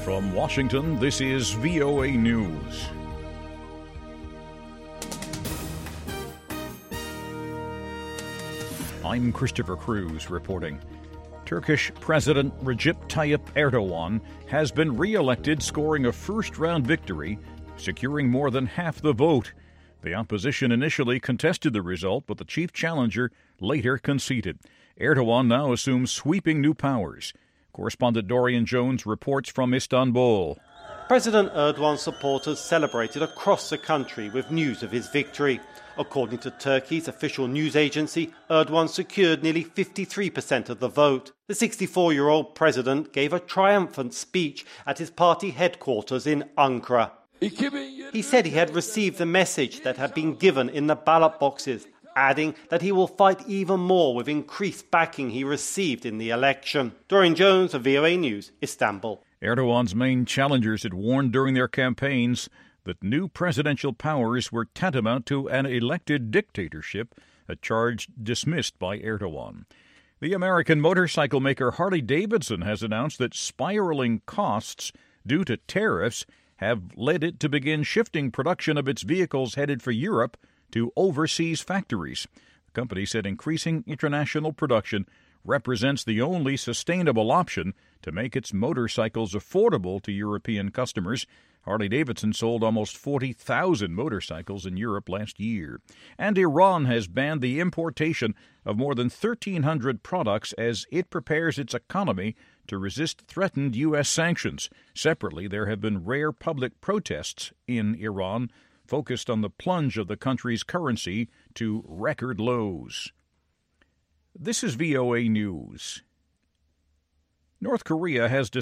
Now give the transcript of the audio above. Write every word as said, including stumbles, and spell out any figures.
From Washington, this is V O A News. I'm Christopher Cruz reporting. Turkish President Recep Tayyip Erdogan has been re-elected, scoring a first-round victory, securing more than half the vote. The opposition initially contested the result, but the chief challenger later conceded. Erdogan now assumes sweeping new powers. Correspondent Dorian Jones reports from Istanbul. President Erdogan's supporters celebrated across the country with news of his victory. According to Turkey's official news agency, Erdogan secured nearly fifty-three percent of the vote. The sixty-four-year-old president gave a triumphant speech at his party headquarters in Ankara. He said he had received the message that had been given in the ballot boxes, adding that he will fight even more with increased backing he received in the election. Dorian Jones of V O A News, Istanbul. Erdogan's main challengers had warned during their campaigns that new presidential powers were tantamount to an elected dictatorship, a charge dismissed by Erdogan. The American motorcycle maker Harley-Davidson has announced that spiraling costs due to tariffs have led it to begin shifting production of its vehicles headed for Europe to overseas factories. The company said increasing international production represents the only sustainable option to make its motorcycles affordable to European customers. Harley-Davidson sold almost forty thousand motorcycles in Europe last year. And Iran has banned the importation of more than thirteen hundred products as it prepares its economy to resist threatened U S sanctions. Separately, there have been rare public protests in Iran focused on the plunge of the country's currency to record lows. This is V O A News. North Korea has